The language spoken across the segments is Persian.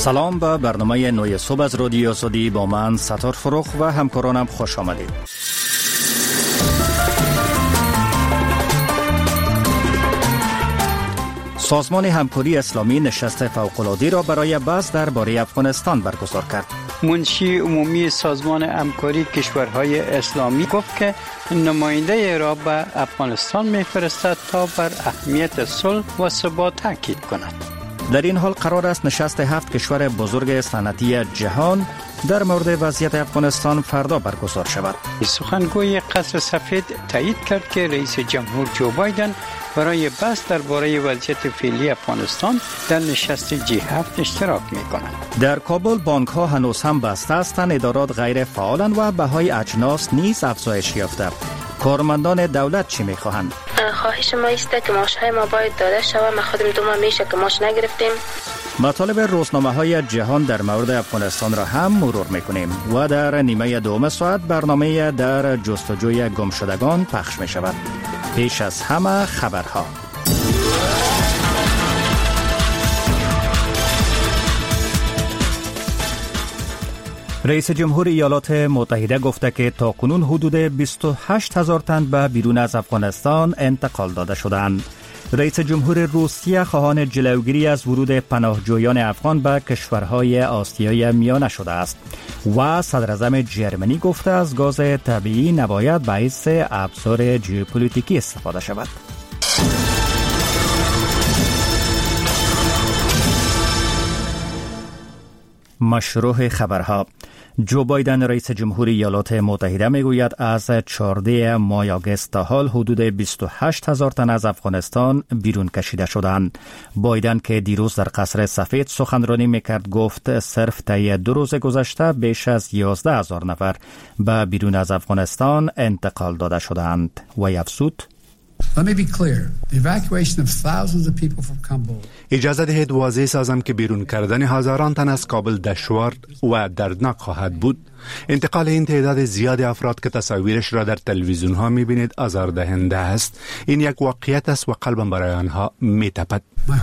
سلام به برنامه نوی صبح از رادیو آزادی با من ستار فروخ و همکارانم خوش آمدید. سازمان همکاری اسلامی نشست فوق‌العاده را برای بحث درباره افغانستان برگزار کرد. منشی عمومی سازمان همکاری کشورهای اسلامی گفت که نماینده را به افغانستان می‌فرستد تا بر اهمیت صلح و ثبات تاکید کند. در این حال قرار است نشست 7 کشور بزرگ صنعتی جهان در مورد وضعیت افغانستان فردا برگزار شود. سخنگوی قصر سفید تایید کرد که رئیس جمهور جو بایدن برای بحث درباره وضعیت فعلی افغانستان در نشست G7 اشتراک می‌کند. در کابل بانک‌ها هنوز هم بسته هستند، ادارات غیر فعالند و بهای اجناس نیز افزایش یافته. کارمندان دولت چی می‌خواهند؟ خواهش ما است که معاشهای ما باید داده شود. ما خودم 2 ماه میشه که معاش نگرفتیم. مطالب روزنامه‌های جهان در مورد افغانستان را هم مرور می‌کنیم و در نیمه دوم ساعت برنامه در جستجوی گمشدگان پخش می‌شود. پیش از همه خبرها. رئیس جمهور ایالات متحده گفته که تاکنون حدود 28,000 تن به بیرون از افغانستان انتقال داده شدند. رئیس جمهور روسیه خواهان جلوگیری از ورود پناهجویان افغان به کشورهای آسیای میانه شده است و صدر اعظم جرمنی گفته از گاز طبیعی نباید باعث ابزار ژئوپلیتیکی استفاده شود. مشروع خبرها. جو بایدن رئیس جمهور ایالات متحده میگوید از 14 ماه آگوست تا حال حدود 28,000 تن از افغانستان بیرون کشیده شدند. بایدن که دیروز در قصر سفید سخنرانی میکرد گفت صرف طی 2 روز گذشته بیش از 11,000 نفر به بیرون از افغانستان انتقال داده شدند و افزود: اجازه دهید واضح سازم که بیرون کردن هزاران تن از کابل دشوار و دردناک خواهد بود. انتقال این تعداد زیاد افراد که تصاویرش را در تلویزیون ها میبینید آزاردهنده است. این یک واقعیت است و قلبم برای آنها میتپد.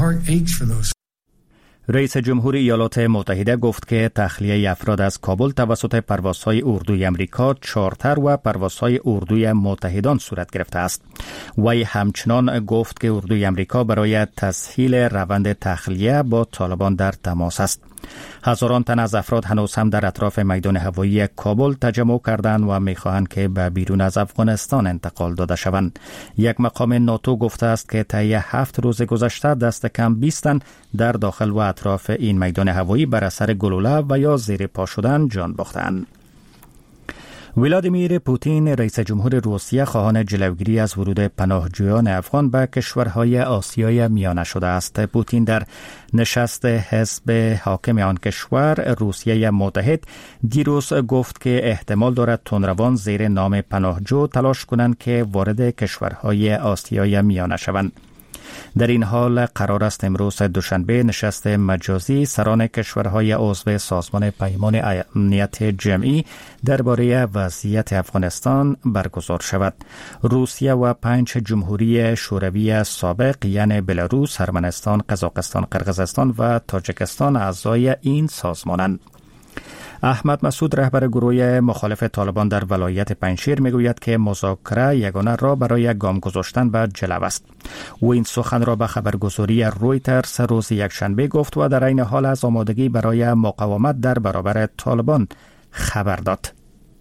رئیس جمهور ایالات متحده گفت که تخلیه افراد از کابل توسط پروازهای اردوی امریکا چارتر و پروازهای اردوی متحدان صورت گرفته است. وی همچنان گفت که اردوی امریکا برای تسهیل روند تخلیه با طالبان در تماس است. هزاران تن از افراد هنوز هم در اطراف میدان هوایی کابل تجمع کردند و می‌خواهند که به بیرون از افغانستان انتقال داده شوند. یک مقام ناتو گفته است که طی 7 روز گذشته دست کم 20 تن در داخل و اطراف این میدان هوایی بر اثر گلوله و یا زیر پا شدن جان باختند. ولادیمیر پوتین رئیس جمهور روسیه خواهان جلوگیری از ورود پناهجویان افغان به کشورهای آسیای میانه شده است. پوتین در نشست حزب حاکم آن کشور روسیه متحد دیروز گفت که احتمال دارد تندروان زیر نام پناهجو تلاش کنند که وارد کشورهای آسیای میانه شوند. در این حال قرار است امروز دوشنبه نشست مجازی سران کشورهای عضو سازمان پیمان امنیت جمعی درباره وضعیت افغانستان برگزار شود. روسیه و 5 جمهوری شوروی سابق یعنی بلاروس، ارمنستان، قزاقستان، قرقیزستان و تاجیکستان اعضای این سازمانند. احمد مسعود رهبر گروه مخالف طالبان در ولایت پنجشیر میگوید که مذاکره یگانه راه برای گام گذاشتن به جلو است. او این سخن را به خبرگزاری رویترز روز یکشنبه گفت و در این حال از آمادگی برای مقاومت در برابر طالبان خبر داد.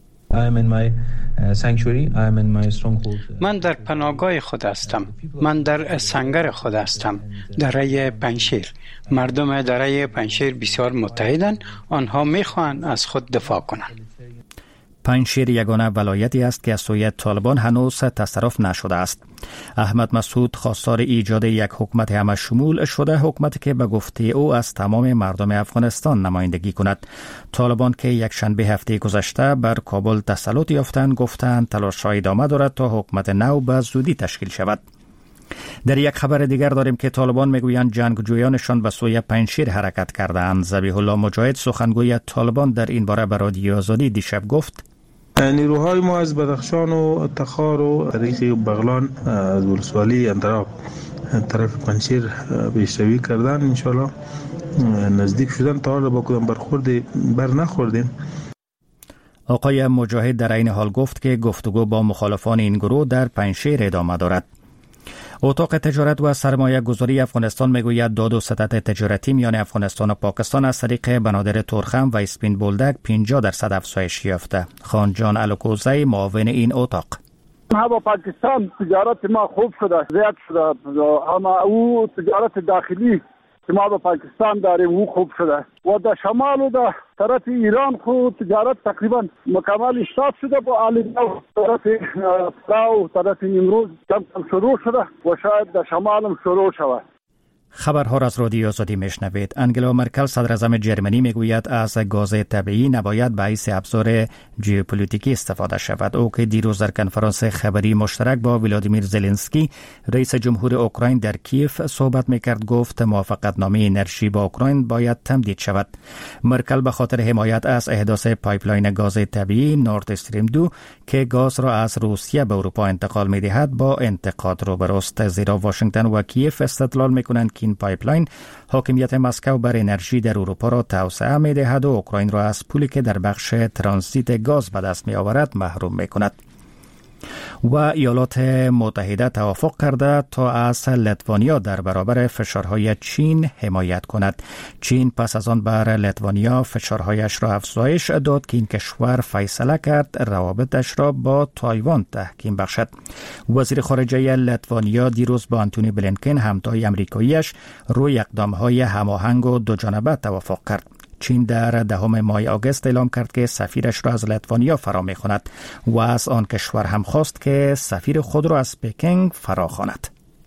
من در پناهگاه خود هستم. من در سنگر خود هستم. دره پنجشیر. مردم دره پنجشیر بسیار متحدند. آنها میخواهند از خود دفاع کنند. پنجشیر یگانه ولایتی است که از سوی طالبان هنوز تصرف نشده است. احمد مسعود خواستار ایجاد یک حکومت همه شمول شده، حکومتی که به گفته او از تمام مردم افغانستان نمایندگی کند. طالبان که یک شنبه هفته گذشته بر کابل تسلط یافتند گفتند تلاش‌ها ادامه دارد تا حکومت نو به زودی تشکیل شود. در یک خبر دیگر داریم که طالبان میگویند جنگجویانشان به سوی پنجشیر حرکت کردند. ذبیح الله مجاهد سخنگوی طالبان در این باره به رادیو آزادی دیشب گفت نیروهای ما از بدخشان و تخار و طریق بغلان از ولسوالی اندراب طرف پنجشیر پیشروی کردن، انشالله نزدیک شدن تا با کدام برخورد بر نخوردیم. آقای مجاهد در این حال گفت که گفتگو با مخالفان این گروه در پنجشیر ادامه دارد. اتاق تجارت و سرمایه گذاری افغانستان میگوید داد و ستد تجارتی میان افغانستان و پاکستان از طریق بنادر تورخم و اسپین بولدک 50% افزایش یافته. خانجان الکوزی معاون این اتاق: ما با پاکستان تجارت ما خوب شده، زیاد شده، اما او تجارت داخلی که ما با پاکستان داریم او خوب شده و در شمال و در طرف ایران خود تجارت تقریبا مکمل استاد شده. با آلیدو طرف فراو طرف نیمروز کم شروع شده و شاید در شمال هم شروع شود. خبرها را از رادیو آزادی میشنوید. انگلا مرکل صدر اعظم جرمنی میگوید از گاز طبیعی نباید به حیث ابزار ژئوپلیتیکی استفاده شود. او که دیروز در کنفرانس خبری مشترک با ولادیمیر زلنسکی رئیس جمهور اوکراین در کیف صحبت میکرد، گفت موافقتنامه انرژی با اوکراین باید تمدید شود. مرکل به خاطر حمایت از احداث پایپلاین گاز طبیعی نورد استریم 2 که گاز را از روسیه به اروپا انتقال میدهد با انتقاد روبروست، زیرا واشنگتن و کیف استدلال میکنند این پایپلاین حاکمیت مسکو بر انرژی در اروپا را توسعه می‌دهد و اوکراین را از پولی که در بخش ترانزیت گاز به دست می‌آورد محروم می‌کند. و ایالات متحده توافق کرده تا از لیتوانیا در برابر فشارهای چین حمایت کند. چین پس از آن بر لیتوانیا فشارهایش را افزایش داد که این کشور فیصله کرد روابطش را با تایوان تحکیم بخشد. وزیر خارجه لیتوانیا دیروز با آنتونی بلینکن همتای امریکاییش روی اقدامهای هماهنگ و دوجانبه توافق کرد. چین در 10 ماه آگوست اعلام کرد که سفیرش را از لیتوانیا فرا می‌خواند و از آن کشور هم خواست که سفیر خود را از پکینگ فرا خواند.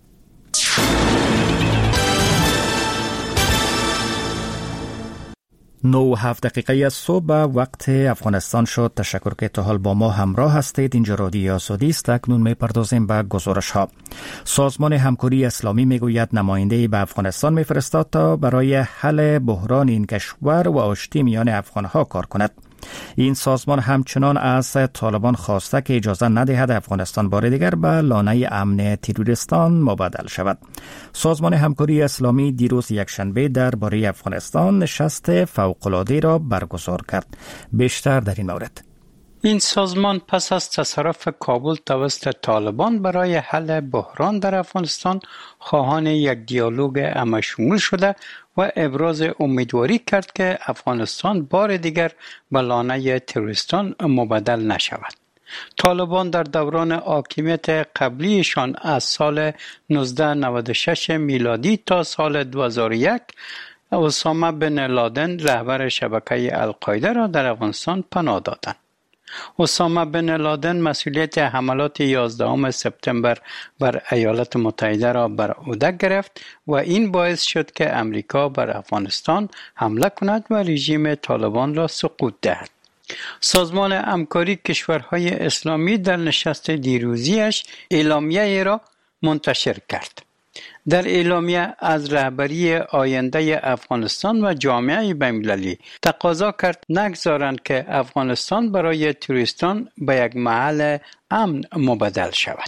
9:07 صبح وقت افغانستان شد. تشکر که تا حال با ما همراه هستید. اینجا رادیو آزادی است. اکنون می‌پردازیم به گزارش ها. سازمان همکاری اسلامی میگوید نماینده‌ای به افغانستان میفرستاد تا برای حل بحران این کشور و آشتی میان افغان‌ها کار کند. این سازمان همچنان از طالبان خواسته که اجازه ندهد افغانستان بار دیگر به لانه امن تروریستان مبادل شود. سازمان همکاری اسلامی دیروز یکشنبه درباره افغانستان نشست فوق‌العاده را برگزار کرد. بیشتر در این مورد: این سازمان پس از تصرف کابل توسط طالبان برای حل بحران در افغانستان خواهان یک دیالوگ همه‌شمول شده و ابراز امیدواری کرد که افغانستان بار دیگر به لانه تروریستان مبادل نشود. طالبان در دوران حاکمیت قبلیشان از سال 1996 میلادی تا سال 2001 اسامه بن لادن رهبر شبکه القاعده را در افغانستان پناه دادند. اسامه بن لادن مسئولیت حملات 11 سپتامبر بر ایالات متحده را بر عهده گرفت و این باعث شد که امریکا بر افغانستان حمله کند و رژیم طالبان را سقوط دهد. سازمان همکاری کشورهای اسلامی در نشست دیروزیش اعلامیه را منتشر کرد. در اعلامیه از رهبری آینده افغانستان و جامعه بین‌المللی تقاضا کرد نگذارند که افغانستان برای توریستان به یک محل امن مبادل شود.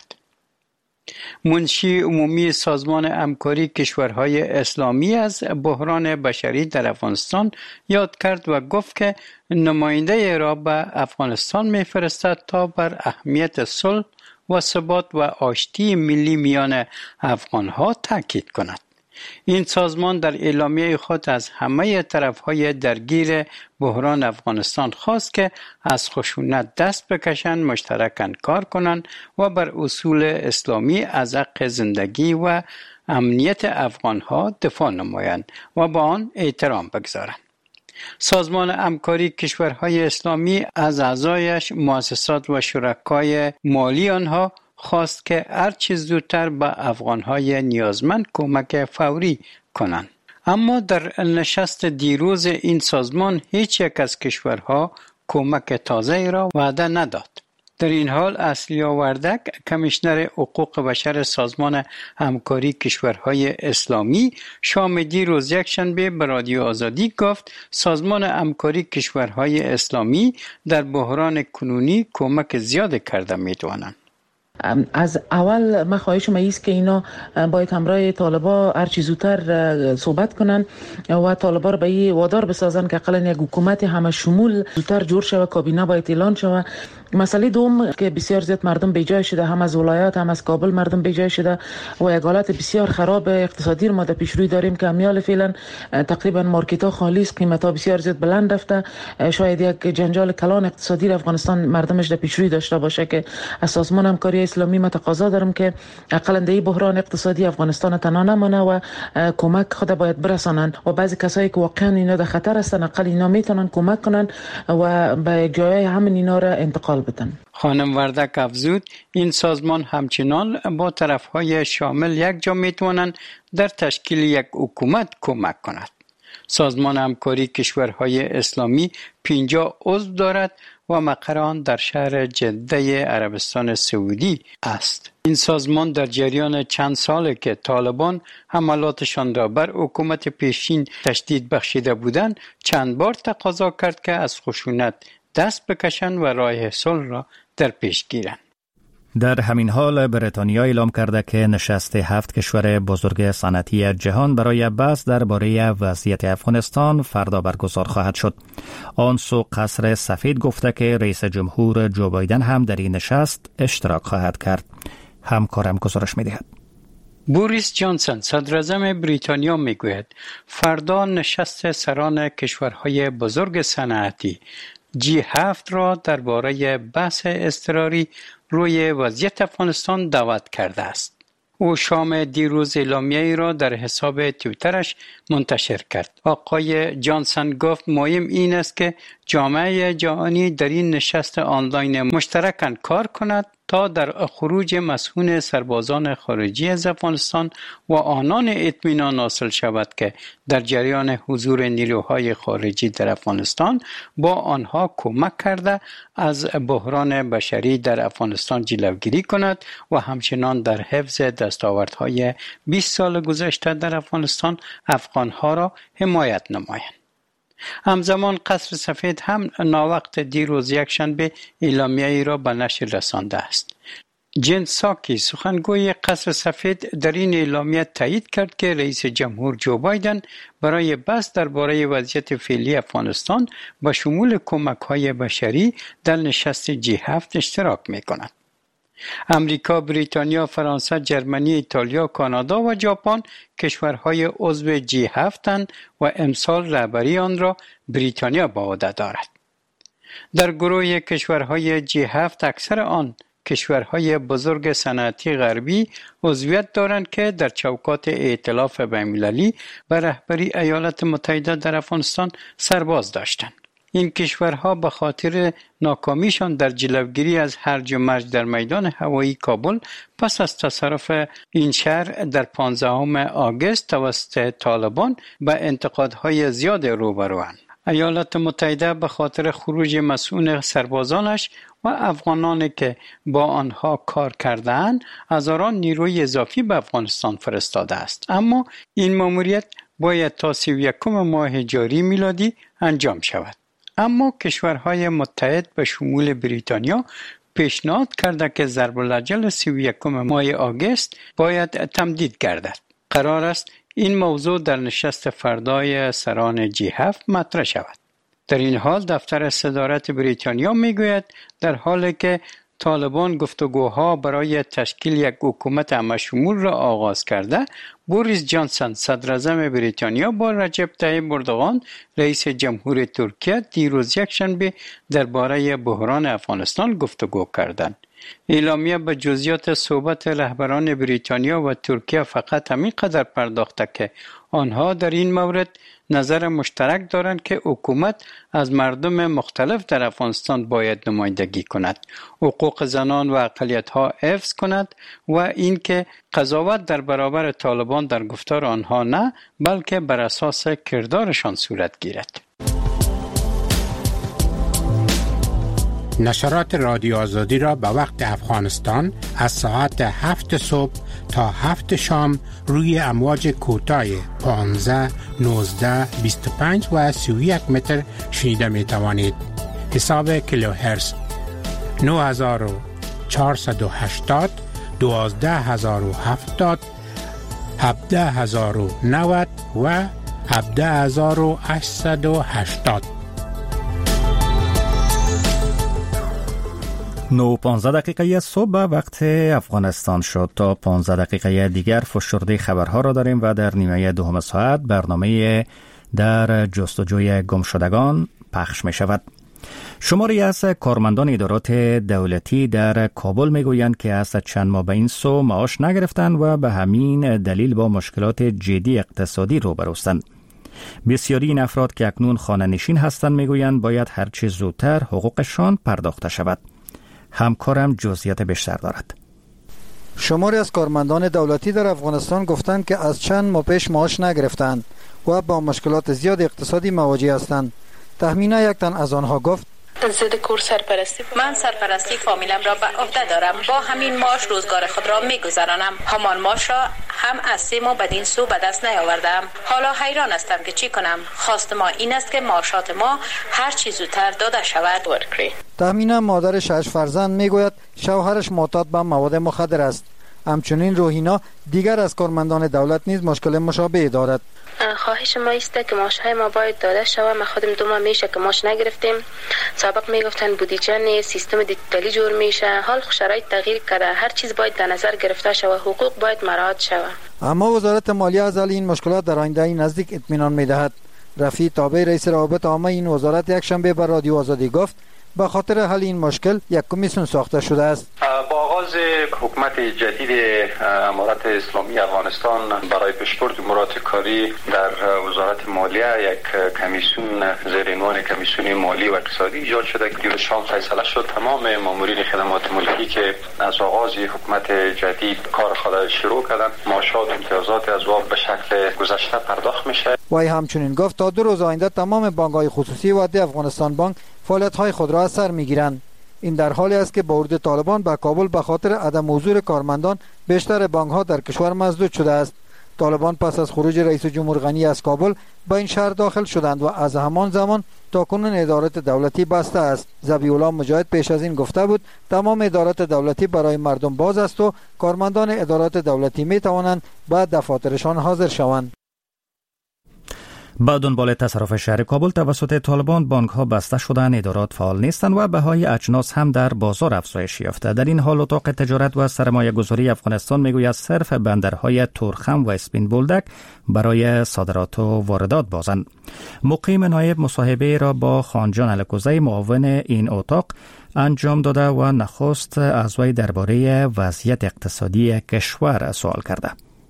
منشی عمومی سازمان همکاری کشورهای اسلامی از بحران بشری در افغانستان یاد کرد و گفت که نماینده را به افغانستان می‌فرستد تا بر اهمیت صلح و ثبات و آشتی ملی میان افغان‌ها تاکید کند. این سازمان در اعلامیه خود از همه طرف‌های درگیر بحران افغانستان خواست که از خشونت دست بکشند، مشترکاً کار کنند و بر اصول اسلامی از حق زندگی و امنیت افغان‌ها دفاع نمایند و با آن احترام بگذارند. سازمان همکاری کشورهای اسلامی از اعضایش، مؤسسات و شرکای مالی آنها خواست که هر چیز زودتر به افغانهای نیازمند کمک فوری کنند. اما در نشست دیروز این سازمان هیچ یک از کشورها کمک تازه‌ای را وعده نداد. در این حال اصلیا وردک، کمیشنر حقوق بشر سازمان همکاری کشورهای اسلامی، شام دیروز یکشنبه به رادیو آزادی گفت سازمان همکاری کشورهای اسلامی در بحران کنونی کمک زیاد کرده می‌تواند. از اول من خواهشم ایست که اینا باید همراه طالبا هرچی زودتر صحبت کنن و طالبا رو به این وادار بسازن که اقلا یک حکومت همه شمول زودتر جور شود، کابینه باید اعلان شود. مسئله دوم که بسیار زیاد مردم بیجای شده، هم از ولایات هم از کابل مردم بیجای شده و یک حالت بسیار خراب اقتصادی رو ما در پیش روی داریم که امیال فعلا تقریبا مارکت ها خالی است، قیمت ها بسیار زیاد بلند رفته. شاید یک جنجال کلان اقتصادی افغانستان مردمش در پیش روی داشته باشه که از سازمان همکاری اسلامی ما تقاضا دارم که اقلا در این بحران اقتصادی افغانستان تنها نمانه و کمک خود باید برسانن و بعضی کسایی که واقعا اینا در خطر هستن اقل اینا میتونن کمک کنن و به جای همین اینا را انتقال بدن. خانم وردک افزود این سازمان همچنان با طرفهای شامل یک جا میتوانند در تشکیل یک حکومت کمک کند. سازمان همکاری کشورهای اسلامی 50 عضو دارد و مقر آن در شهر جده عربستان سعودی است. این سازمان در جریان چند ساله که طالبان حملاتشان را بر حکومت پیشین تشدید بخشیده بودند چند بار تقاضا کرد که از خشونت دست بکشند و راه صلح را در پیش گیرند. در همین حال بریتانیا اعلام کرده که نشست 7 کشور بزرگ صنعتی جهان برای بحث درباره وضعیت افغانستان فردا برگزار خواهد شد. آن سو قصر سفید گفته که رئیس جمهور جو بایدن هم در این نشست اشتراک خواهد کرد. همکارم گزارش می‌دهد. بوریس جانسون صدراعظم بریتانیا میگوید فردا نشست سران کشورهای بزرگ صنعتی G7 را درباره بحث اضطراری روی وضعیت افغانستان دعوت کرده است. او شام دیروز اعلامیه‌ای را در حساب توییترش منتشر کرد. آقای جانسون گفت مهم این است که جامعه جهانی در این نشست آنلاین مشترکاً کار کند تا در خروج مسئول سربازان خارجی از افغانستان و آنان اطمینان حاصل شود که در جریان حضور نیروهای خارجی در افغانستان با آنها کمک کرده از بحران بشری در افغانستان جلوگیری کند و همچنان در حفظ دستاوردهای 20 سال گذشته در افغانستان افغانها را حمایت نمایند. همزمان قصر سفید هم ناوقت دیروز یکشنبه اعلامیه‌ای را به نشر رسانده است. جن ساکی سخنگوی قصر سفید در این اعلامیه تایید کرد که رئیس جمهور جو بایدن برای بحث درباره وضعیت فعلی افغانستان با شمول کمک‌های بشری در نشست G7 اشتراک می‌کند. امریکا، بریتانیا، فرانسه، جرمنی، ایتالیا، کانادا و ژاپن کشورهای عضو G7 و امسال رهبری آن را بریتانیا به عهده دارد. در گروه کشورهای G7 اکثر آن کشورهای بزرگ صنعتی غربی عضویت دارند که در چوکات ائتلاف بین‌المللی به رهبری ایالات متحده در افغانستان سرباز داشتند. این کشورها به خاطر ناکامیشان در جلوگیری از هرج و مرج در میدان هوایی کابل پس از تصرف این شهر در 15 آگوست توسط طالبان به انتقادهای زیاد روبروند. ایالات متحده به خاطر خروج مسئول سربازانش و افغانانی که با آنها کار کرده‌اند هزاران نیروی اضافی به افغانستان فرستاده است، اما این مأموریت باید تا 31 ماه جاری میلادی انجام شود. اما کشورهای متحد به شمول بریتانیا پیشنهاد کرده که ضرب الاجل 31 ماه آگوست باید تمدید گردد. قرار است این موضوع در نشست فردای سران G7 مطرح شود. در این حال دفتر صدارت بریتانیا میگوید در حالی که طالبان گفتگوها برای تشکیل یک حکومت همه‌شمول را آغاز کرده، بوریس جانسون صدراعظم بریتانیا با رجب طیب اردوغان رئیس جمهور ترکیه دیروز یکشنبه درباره بحران افغانستان گفتگو کردند. اعلامیه به جزئیات صحبت رهبران بریتانیا و ترکیه فقط همین قدر پرداخته که آنها در این مورد نظر مشترک دارند که حکومت از مردم مختلف در افغانستان باید نمایندگی کند، حقوق زنان و اقلیت‌ها حفظ کند و اینکه قضاوت در برابر طالبان در گفتار آنها نه بلکه بر اساس کردارشان صورت گیرد. نشرات رادیو آزادی را به وقت افغانستان از ساعت 7 صبح تا 7 شام روی امواج کوتاه 15, 19, 25 و 31 متر شنیده می توانید. حساب کیلوهرتز 9015 480 12070 17090 و 17880. 9:15 دقیقه صبح وقت افغانستان شد. تا 15 دقیقه دیگر فشرده خبرها را داریم و در نیمه دوم ساعت برنامه در جستجوی گمشدگان پخش می شود. شماری از کارمندان ادارات دولتی در کابل می گویند که از چند ماه به این سو معاش نگرفتند و به همین دلیل با مشکلات جدی اقتصادی روبروستند. بسیاری این افراد که اکنون خانه نشین هستند می گویند باید هرچه زودتر حقوقشان پرداخته شود. همکارم جزئیات بیشتر دارد. شماری از کارمندان دولتی در افغانستان گفتند که از چند ماه پیش معاش نگرفتند و با مشکلات زیاد اقتصادی مواجه هستند. تخمینا یک تن از آنها گفت من سرپرستی فامیلم را به عهده دارم. با همین معاش روزگار خود را می‌گذرانم. همان معاش را هم از 3 ماه بدین سو به دست نیاوردم. حالا حیران هستم که چی کنم. خواست ما این است که معاشات ما هر چی زودتر داده شود. تخمینا مادر 6 فرزند میگوید شوهرش معتاد به مواد مخدر است. همچنین روحینا دیگر از کارمندان دولت نیز مشکل مشابه دارد. خواهش ما است که معاشهای ما باید داده شود. ما خودم 2 ماه میشه که معاش نگرفتیم. سابق میگفتن بودجه نیست، سیستم دیجیتالی جور میشه. حال شرایط تغییر کرده. هر چیز باید در نظر گرفته شود. حقوق باید مراعات شود. اما وزارت مالیه از این مشکلات در آینده نزدیک اطمینان میدهد. رفیع تابع رئیس روابط عامه این وزارت یک شنبه به رادیو آزادی گفت به خاطر حل این مشکل یک کمیسیون ساخته شده است. با آغاز حکومت جدید امارت اسلامی افغانستان برای پیشبرد امورات کاری در وزارت مالیه یک کمیسیون زیر عنوان کمیسیون مالی و اقتصادی ایجاد شده که دیروز شام فیصله شد تمام مامورین خدمات مالی که از آغاز حکومت جدید کار خود شروع کردن معاشات امتیازات از واقع به شکل گذشته پرداخت میشه. وی همچنین گفت تا 2 روز آینده تمام بانک‌های خصوصی و افغانستان بانک فعالیت‌های خود را از سر می‌گیرند. این در حالی است که با ورود طالبان به کابل به خاطر عدم حضور کارمندان بیشتر بانک‌ها در کشور مسدود شده است. طالبان پس از خروج رئیس جمهور غنی از کابل به این شهر داخل شدند و از همان زمان تاکنون ادارات دولتی بسته است. ذبیح الله مجاهد پیش از این گفته بود تمام ادارات دولتی برای مردم باز است و کارمندان ادارات دولتی می توانند به دفاترشان حاضر شوند. با دنبال تصرف شهر کابل توسط طالبان بانک‌ها بسته شدند، ادارات فعال نیستند و بهای اجناس هم در بازار افزایش یافته. در این حال اتاق تجارت و سرمایه‌گذاری افغانستان میگوید صرف بندرهای تورخم و اسپین بولدک برای صادرات و واردات بازند. مقیم نایب مصاحبه را با خانجان الکوزی معاون این اتاق انجام داده و نخست از وی درباره وضعیت اقتصادی کشور سوال کرده.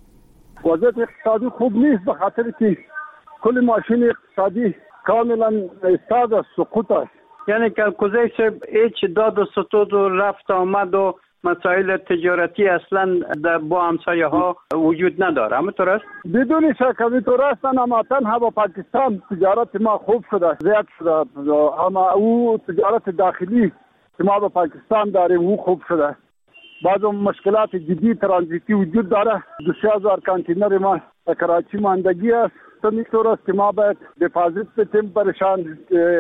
وضعیت اقتصادی خوب نیست به خاطر که کل ماشین اقتصادی کاملا استاد است، سقوط است. یعنی که الکوزی هیچ داد و ستود و رفت آمد و مسائل تجارتی اصلا با همسایه ها وجود نداره. همینطور است؟ بدون شک همینطور است. اما تنها با پاکستان تجارت ما خوب شده، زیاد شده. اما او تجارت داخلی که ما با پاکستان داریم او خوب شده. بعض مشکلات جدی ترانزیتی وجود داره. 2000 کانتینر ما در کراچی ماندگی است. اینطور است که ما باید دپازیت بتیم برشان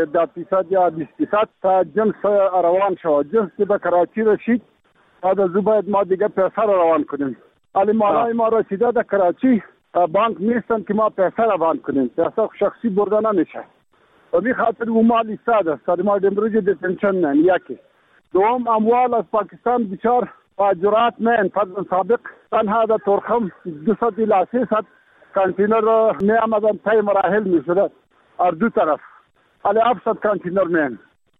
10% یا 20% تا جنس روان شود. جنس که به کراچی رسید بعد از او باید ما دیگه پیسه روان کنیم. ولی مالای ما رسیده در کراچی بانک نیستن که ما پیسه روان کنیم. پیسه شخصی برده نمیشه. و به خاطر او مال ایستاده است. ما امروز دتنشن نه. یکی دوم اموال از پاکستان بسیار جرات نه. فضل سابق تنها در تورخم 200 الی 300 کانتینر می آمدن تای مراحل می شده از دو طرف. ولی 700 کانتینر می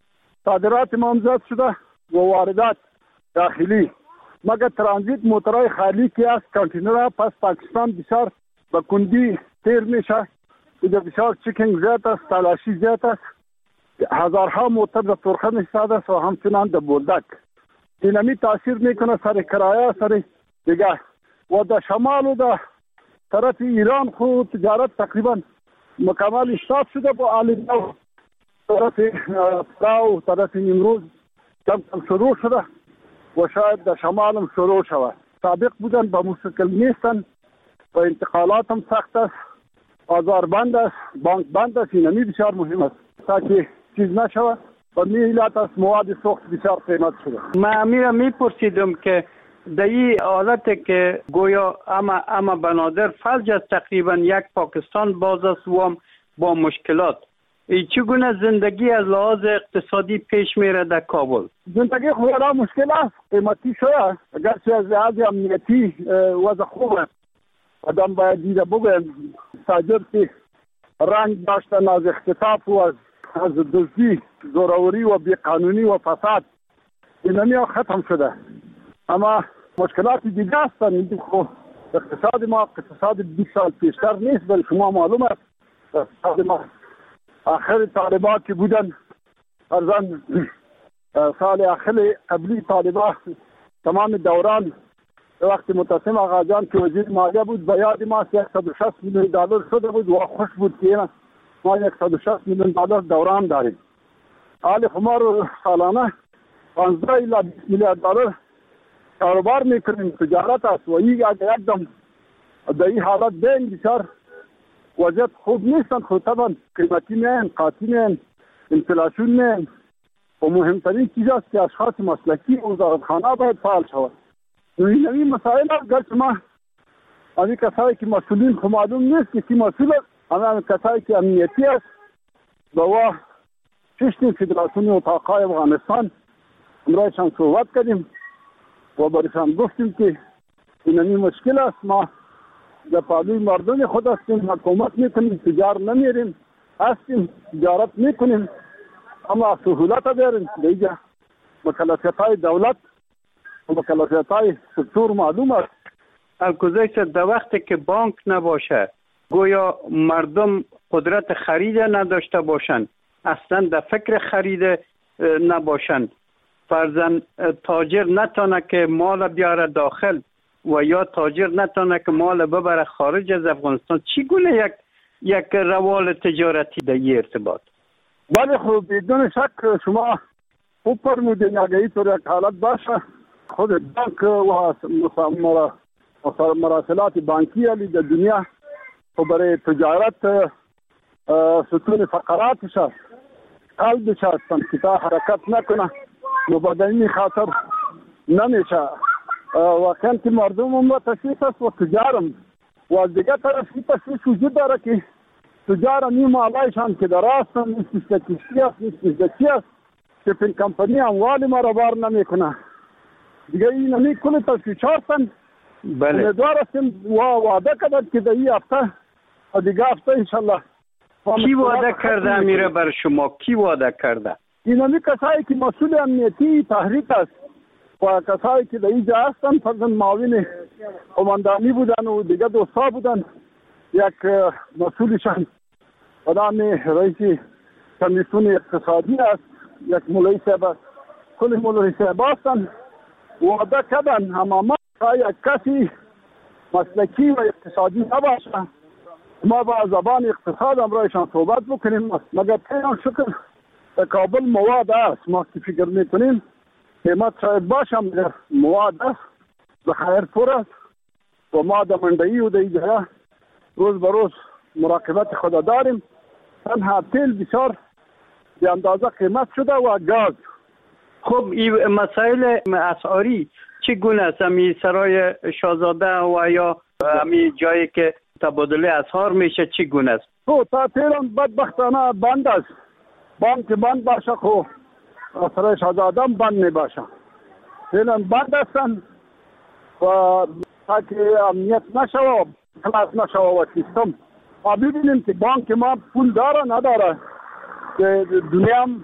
صادرات ممزد شده و واردات داخلی. مگر ترانزیت موترهای خالی که از کانتینر پس پاکستان بسیار به کندی تیر میشه. اینجا بسیار چکینگ زیاد است، تلاشی زیاد است. هزارها موتر در تورخم ایستاده است و همچنان در بولدک. اینمی تاثیر میکنه سر کرایه سر دیگه. و در شمال و در طرف ایران خود تجارت تقریبا مکمل استاپ شده با آل نو. طرف فراو طرف نیمروز کم شروع شده و شاید در شمال هم شروع شود. سابق بودن با مستقل نیستن و انتقالات هم سخت است. بازار بند است، بانک بند است. اینمی بسیار مهم است تا که چیز نشود. و میلات از مواد سوخت بسیار قیمت شده. من امیر میپرسیدم که در این حالت که گویا اما بنادر فلج است، تقریبا یک پاکستان باز است و با مشکلات، چگونه زندگی از لحاظ اقتصادی پیش میره در کابل؟ زندگی خورا مشکل است، قیمتی شده، اگرچه از لحاظ امنیتی وضع خوبه. آدم باید دیده بگویم تاجر که رنگ داشتن از اختطاف و از دزدی، زوروری و بیقانونی و فساد، اینمی ختم شده. اما مشکلات دیگه هستن. اقتصاد ما اقتصاد 20 سال پیشتر نیست، بل شما معلوم است اقتصاد ما آخر طالبات که بودن، ارزان سال آخر قبلی طالبات تمام دوران وقتی متسم آقا جان که وزیر مالیه بود، به یاد ما 160 میلیون دلار شده بود و خوش بود که ما 160 میلیون دلار دوران داریم. حال خمار سالانه 15 الی 20 میلیارد دلار کاروبار میکنیم، تجارت است و این یکدم در این حالت بین بسیار وضعیت خوب نیستن. خود طبعا قیمتی میان، قاطی میان، انفلاسیون میان و مهمترین چیز است که اشخاص مسلکی وزارتخانه باید فعال شود. این مسائل است، گرچه ما این کسایی که مسئولین خود معلوم نیست که کی مسئول است، اما کسایی که امنیتی است و ششتین فدراسیون اتاقای افغانستان امرایشان صحبت کردیم و برایشان گفتیم که این مشکل است. ما در پالوی مردم خود هستیم، حکومت میکنیم، تجار نمیریم، هستیم تجارت میکنیم، اما سهولت داریم. دیگه مکلفیت های دولت و مکلفیت های سکتور معلوم است. الگذشت در وقتی که بانک نباشه، گویا مردم قدرت خرید نداشته باشند، اصلا در فکر خرید نباشند، فرضاً تاجر نتونه که مال بیاره داخل و یا تاجر نتونه که مال ببره خارج از افغانستان، چگونه یک روال تجارتی در این ارتباط؟ بله خب بدون شک شما خوب فرمودین، اگه اینطور یک حالت باشه خود بانک و مراسلات بانکی علی در دنیا و برای تجارت ستون فقراتش است، قلبش هستن که تا حرکت نکنه مبادلین خاطر نمیشه. واقعا که مردم هم تشویش است و تجارم و از دیگه طرف این تشویش وجود داره که تجارم این مالایشان که در راستن نیستش در کشتی است، نیستش در چی است که پین کمپنی اموال ما را بار نمیکنه. دیگه این همی کل تشویش هستن. امیدوار هستیم و وعده کردن که در این هفته و دیگه هفته انشالله. کی وعده کرده امیره بر شما؟ کی وعده کرده؟ این همی کسایی که مسئول امنیتی تحریک است و کسایی که در اینجا هستن، فرضاً معاون قماندانی بودن و دیگه دوستا بودن. یک مسئولشان به نام رئیس کمیسیون اقتصادی است، یک مولوی صاحب است، کل مولوی صاحب هستن. وعده کردن اما ما یک کسی مسلکی و اقتصادی نباشه، ما با زبان اقتصاد امرایشان صحبت بکنیم. مگر پیران شکر کابل مواد است، ما که فکر میکنیم قیمت شاید باشم در مواد است، ذخایر پر است و ما در منډعی و در اینجا روز به روز مراقبت خود داریم. تنها تیل بسیار به اندازه قیمت شده و گاز. خب این مسائل اسعاری چگونه است؟ همی سرای شاهزاده و یا همی جایی که تبادله اسعار میشه چگونه است؟ تو تا تیران بدبختانه بند است. بانک بند باشه خو سرای شاهزاده هم بند نباشه. تیران بند هستن و تا که امنیت نشوه و خلاص نشوه و سیستم. ما ببینیم که بانک ما پول داره نداره. دنیا هم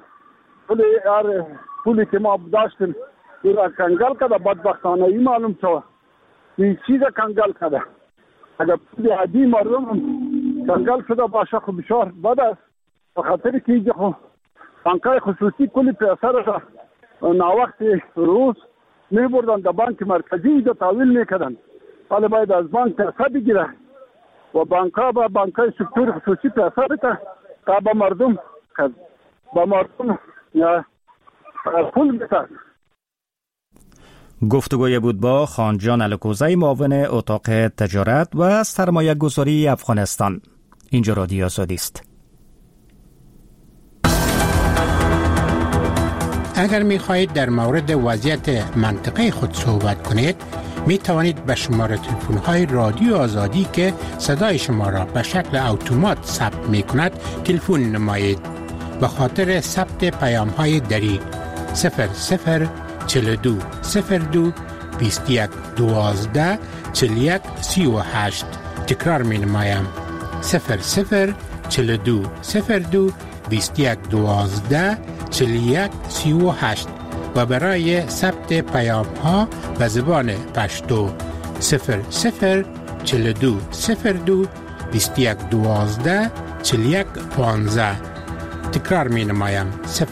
پولی که ما داشتیم را کنگل کرده. بدبختانه این معلوم شوه این چیز کنگل کرده. اگر پولی عادی مردم کنگل شده باشه خب بسیار بد است. بخاطر که اینجا خب بانکای خصوصی کلی پیسه را ناوقت روز می بردن در بانک مرکزی اینجا تحویل میکردن. حالا باید از بانک پیسه بگیره و بانکای سکتور خصوصی پیسه بده تا به مردم پول بده. گفتگوی بود با خانجان الکوزی، معاون اتاق تجارت و سرمایه گذاری افغانستان. اینجا رادیو آزادی است. اگر می خواهید در مورد وضعیت منطقه خود صحبت کنید می توانید به شماره تلفن های رادیو آزادی که صدای شما را به شکل اتومات ثبت می کند تلفن نمایید. به خاطر ثبت پیام های دری 0042 02 21 12 41 38. تکرار می نمایم 0042 02 21 12 41 38 و برای ثبت پیام ها به زبان پشتو 0042 02 21 12 41 15. تکرار می نمایم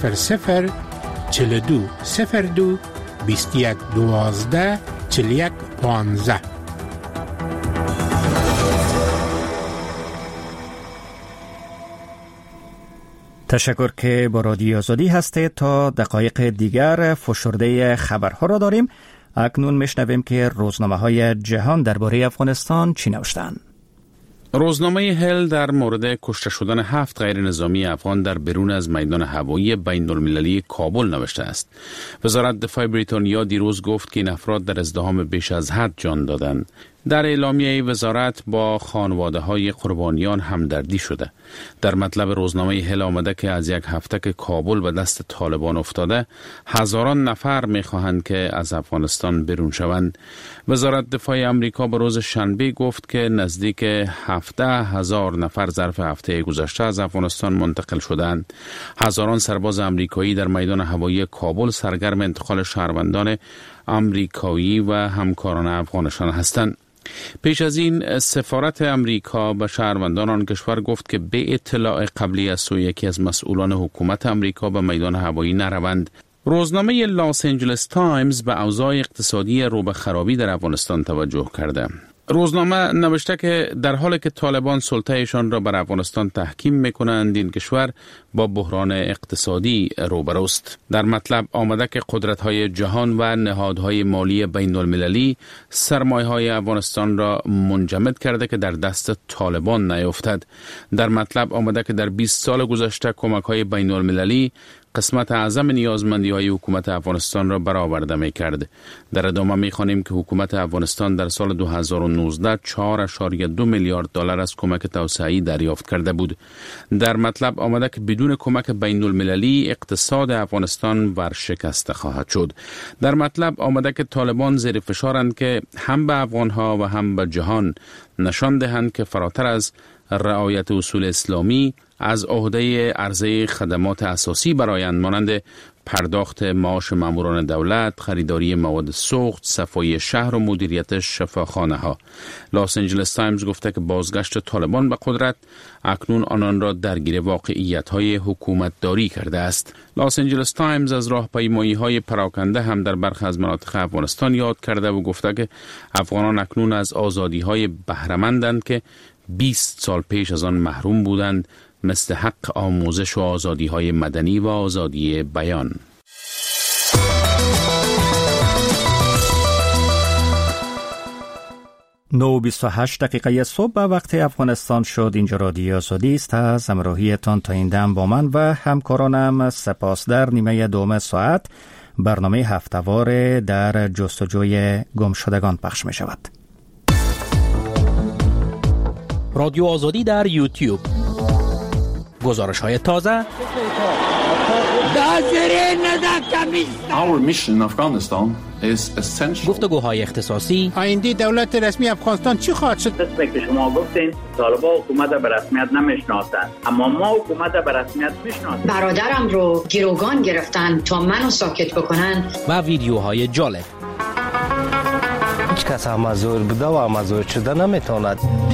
0042 02 21 12 41 15. تشکر که با رادیو آزادی هستید. تا دقایق دیگر فشرده خبرها را داریم. اکنون میشنویم که روزنامه‌های جهان درباره افغانستان چی نوشتند. روزنامه هل در مورد کشته شدن 7 غیر نظامی افغان در برون از میدان هوایی بین المللی کابل نوشته است. وزارت دفاع بریتانیا دیروز گفت که این افراد در ازدحام بیش از حد جان دادند. در اعلامیه وزارت با خانواده‌های قربانیان همدردی شده. در مطلب روزنامه هل آمده که از یک هفته که کابل به دست طالبان افتاده، هزاران نفر می‌خواهند که از افغانستان برون شوند. وزارت دفاع آمریکا به روز شنبه گفت که نزدیک 17,000 نفر ظرف هفته گذشته از افغانستان منتقل شدند. هزاران سرباز آمریکایی در میدان هوایی کابل سرگرم انتقال شهروندان آمریکایی و همکاران افغانشان هستند. پیش از این سفارت امریکا به شهروندان آن کشور گفت که به اطلاع قبلی از سوی یکی از مسئولان حکومت امریکا به میدان هوایی نروند. روزنامه لاس آنجلس تایمز به اوضاع اقتصادی رو به خرابی در افغانستان توجه کرده. روزنامه نوشته که در حالی که طالبان سلطه‌شان را بر افغانستان تحکیم می‌کنند، این کشور با بحران اقتصادی روبروست. در مطلب آمده که قدرت‌های جهان و نهادهای مالی بین‌المللی سرمایه‌های افغانستان را منجمد کرده که در دست طالبان نیفتد. در مطلب آمده که در 20 سال گذشته کمک‌های بین‌المللی قسمت اعظم نیازمندی‌های حکومت افغانستان را برآورده می‌کرد. در ادامه می‌خوانیم که حکومت افغانستان در سال 2019 4.2 میلیارد دلار از کمک توسعه‌ای دریافت کرده بود. در مطلب آمده که بدون کمک بین‌المللی اقتصاد افغانستان ورشکسته خواهد شد. در مطلب آمده که طالبان زیر فشارند که هم به افغان‌ها و هم به جهان نشان دهند که فراتر از رعایت اصول اسلامی از عهده عرضه خدمات اساسی برایند مانند پرداخت معاش ماموران دولت، خریداری مواد سوخت، صفای شهر و مدیریت شفاخانه ها. لاس آنجلس تایمز گفته که بازگشت طالبان به قدرت اکنون آنان را درگیر واقعیت های حکومت داری کرده است. لاس آنجلس تایمز از راهپیمایی های پراکنده هم در برخی از مناطق افغانستان یاد کرده و گفته که افغانان اکنون از آزادی های بهره‌مندند که 20 سال پیش از آن محروم بودند، مثل حق آموزش و آزادی های مدنی و آزادی بیان. 9:28 دقیقه صبح به وقت افغانستان شد. اینجا رادیو آزادی است. از همراهیتان تا این دم با من و همکارانم سپاس. در نیمه دوم ساعت برنامه هفته‌وار در جستجوی گمشدگان پخش می شود. رادیو آزادی در یوتیوب، گزارش های تازه، Our mission in Afghanistan is essential. گفتگوهای اختصاصی. آینده دولت رسمی افغانستان چی خواهد شد؟ قسمی که شما گفتین طالبان حکومت به رسمیت نمیشناسند، اما ما حکومت به رسمیت میشناسیم. برادرم رو گروگان گرفتن تا منو ساکت بکنن. و ویدیوهای جالب. هیچ کس مزور بوده و مزور شده نمیتواند.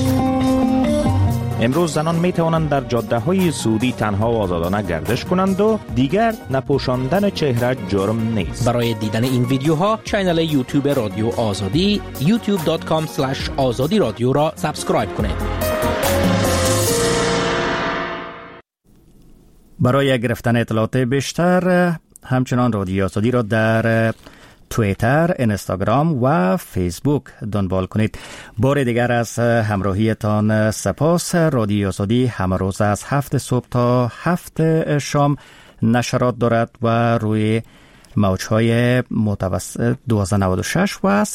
امروز زنان می توانند در جاده های سعودی تنها و آزادانه گردش کنند و دیگر نپوشاندن چهره جرم نیست. برای دیدن این ویدیوها کانال یوتیوب رادیو آزادی youtube.com/azadi رادیو را سابسکرایب کنید. برای گرفتن اطلاعات بیشتر همچنان رادیو آزادی را در توییتر، اینستاگرام و فیسبوک دنبال کنید. بار دیگر از همراهیتان سپاس. رادیو آزادی همه روز از 7 صبح تا 7 شام نشرات دارد و روی موجهای متوسط 1296 و